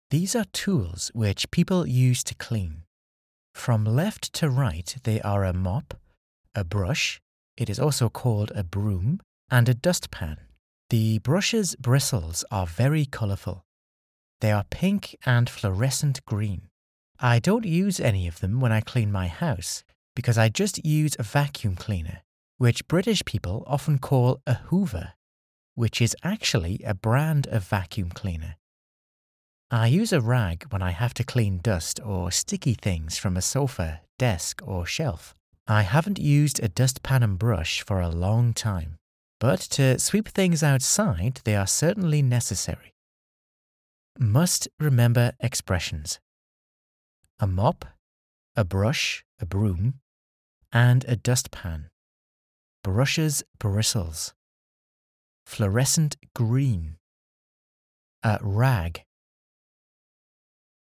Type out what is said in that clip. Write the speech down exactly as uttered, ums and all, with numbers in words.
These are tools which people use to clean. From left to right, they are a mop, a brush, it is also called a broom, and a dustpan. The brush's bristles are very colourful. They are pink and fluorescent green. I don't use any of them when I clean my house because I just use a vacuum cleaner, which British people often call a Hoover, which is actually a brand of vacuum cleaner. I use a rag when I have to clean dust or sticky things from a sofa, desk, or shelf. I haven't used a dustpan and brush for a long time, but to sweep things outside, they are certainly necessary. Must remember expressions: a mop, a brush, a broom, and a dustpan. Brush's bristles. Fluorescent green. A rag.